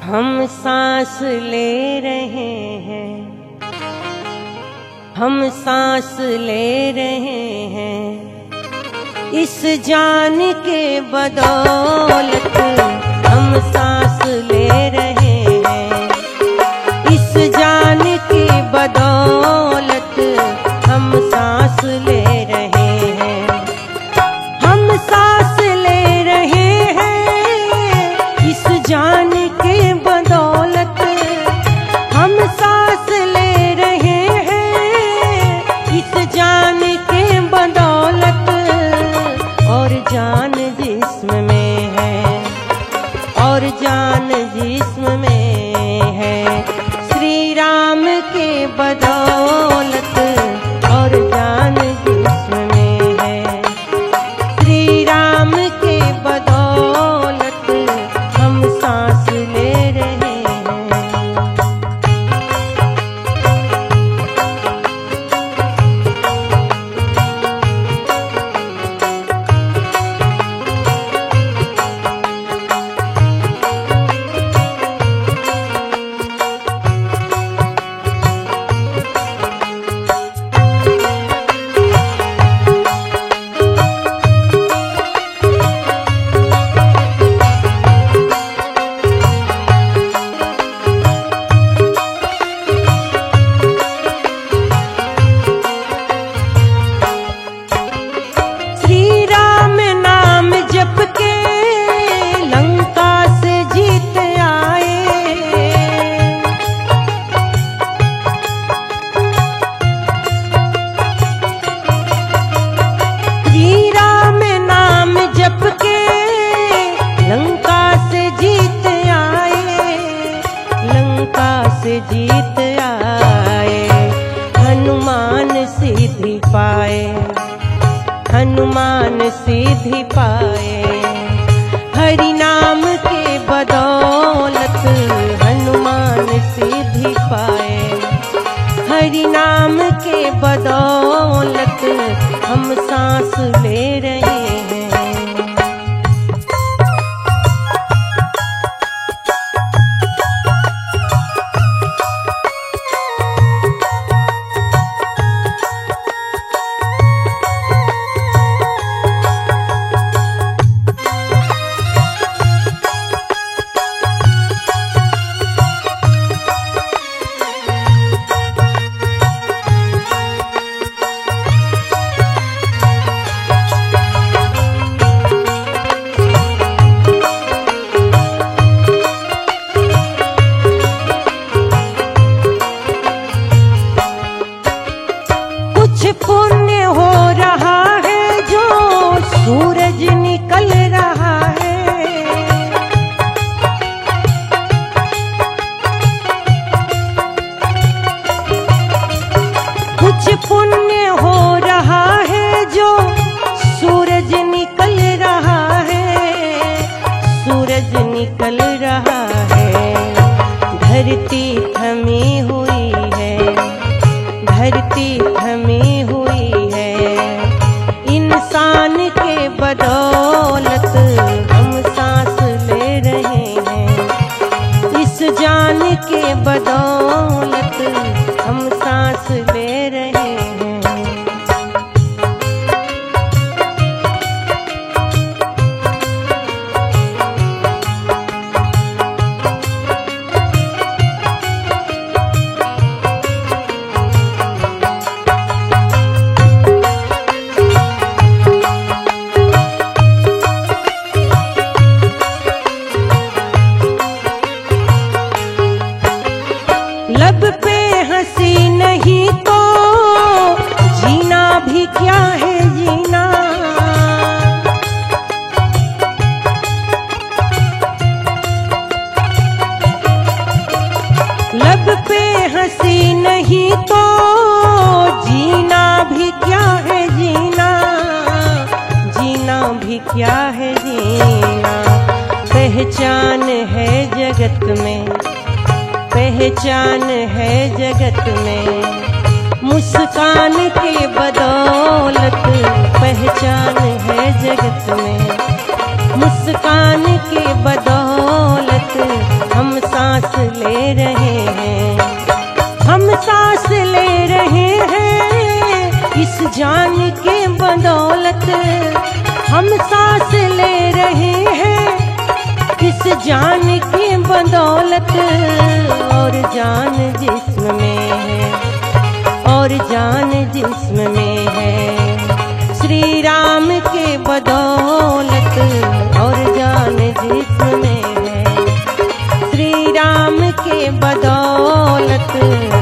हम सांस ले रहे हैं, हम सांस ले रहे हैं, इस जान के बदौलत हम सांस ले रहे हैं, इस जान की बदौलत हम सांस ले रहे हैं, हम सांस ले रहे हैं, इस जान के बदौलत हम सांस ले रहे हैं, इस जान के बदौलत, और जान जिस्म में है, और जान जिस्म में है, श्री राम के बदौलत, और जान जिस्म में है, श्री राम के बदौलत हम सांस ले रहे हैं। जीत आए, हनुमान सिद्धि पाए, हनुमान सिद्धि पाए, हरि नाम के बदौलत हनुमान सिद्धि पाए, हरि नाम के बदौलत हम सांस ले रहे हैं। पुण्य हो रहा है जो सूरज निकल रहा है, कुछ पुण्य हो रहा है जो सूरज निकल रहा है, सूरज निकल रहा है, धरती थमी हुई है, धरती थमी हुई है, इंसान के बदौलत हम सांस ले रहे हैं, इस जान के बदौलत हम सांस ले रहे हैं। लब पे हंसी नहीं तो जीना भी क्या है जीना, लब पे हंसी नहीं तो जीना भी क्या है जीना, जीना भी क्या है जीना, पहचान है जगत में, पहचान है जगत में, मुस्कान के बदौलत पहचान है जगत में, मुस्कान के बदौलत हम जान की बदौलत और जान जिस्म में है, और जान जिस्म में है। श्री राम के बदौलत और जान जिस्म में है, श्री राम के बदौलत